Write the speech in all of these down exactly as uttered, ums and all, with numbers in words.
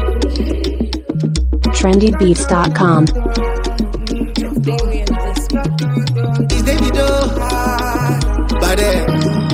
trendy beats dot com. It's Davido, but eh,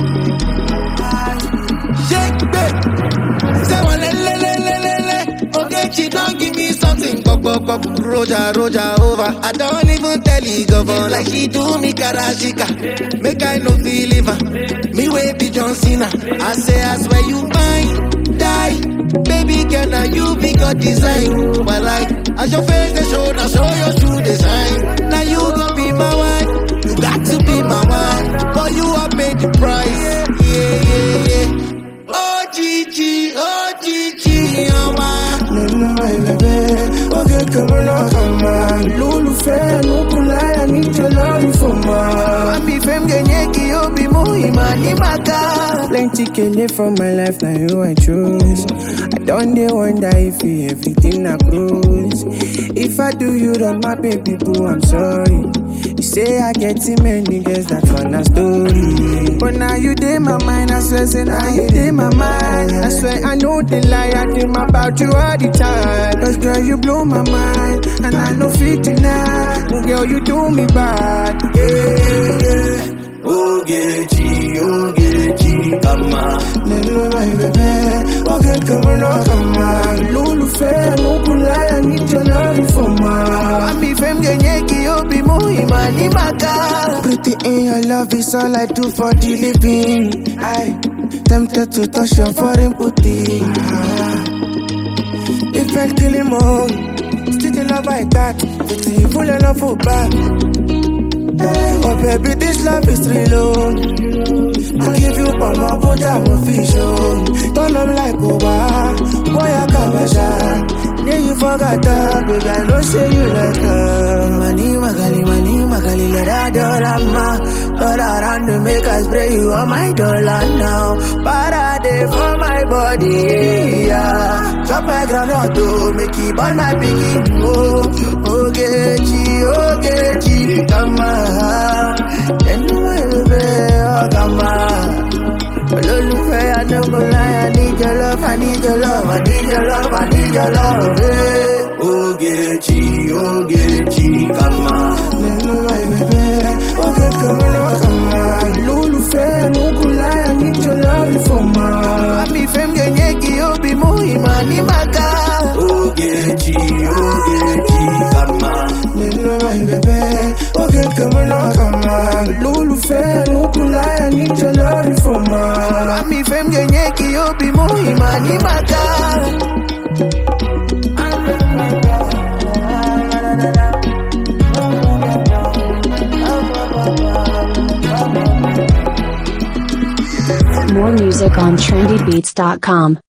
shake babe. Say one le le le le le le. Okay, she don't give me something. Pop pop pop, Roja Roja over. I don't even tell you govern like she do me karashika. Make I no feel liver. Me way be John Cena. I say I swear you mine, die. Baby girl, now you be God design. But like, as your face they show, now show your true design. Now you gon' be my wife. You got to be my wife. But you have paid the price. Yeah, yeah, yeah. Oh, Gigi, oh, Gigi, oh, my. No, no, my baby. Okay, come on, come on. Lulu fair, no kulai, I need your love for my. Mami fem genyeki, you be muhima, ni maka. Plenty can from my life, now you I choose. I don't dey wonder if you everything I cruise. If I do you wrong, my baby boo, I'm sorry. You say I get too many girls, that's one a story. But now you dey my mind, I swear, say now you dey my mind. I swear I know the lie, I dream about you all the time. Cause girl, you blow my mind, and I know fit deny. Girl, you do me bad, yeah, yeah. Oh, Gechi, oh, Gechi, come on. Little my baby, okay, come on, come on. Lulu fair, no kulai, I need your love for my. Mami fem genyeki, you be muhima, ni maka. Pretty in your love is all I do for the living. I tempted to touch your foreign booty. If I kill him all, still the love like that. Pretty full of love for back. Oh baby, this love is real. I give you all my body, I'm official. Turn up like Oba, boy I can't. Yeah, you forgot that, baby, I know say you like her. Mani magali, mani magali, let her dollar. But around to make us spray you on my dollar now. Parade for my body, yeah. Drop my ground to make it burn my biggie. Oh, oh, Gechi, oh, Gechi, come on. Anyway, baby, oh, come on. Olólùfẹ́, I no go lie, I need your love, I need your love, I need your love, I need your love, hey. Oh, Gechi, oh, Gechi, come on. Little my baby, okay, come on, come on. Olólùfẹ́, no go lie, I need your love for my. Mami fem genyeki, you be muhima, ni maka. Oh, Gechi, oh, Gechi, come on. Little my baby, okay, come on, come on. Olólùfẹ́, no go lie, I need your love for my. Mami fem genyeki, you be muhima, ni maka. More music on trendy beats dot com.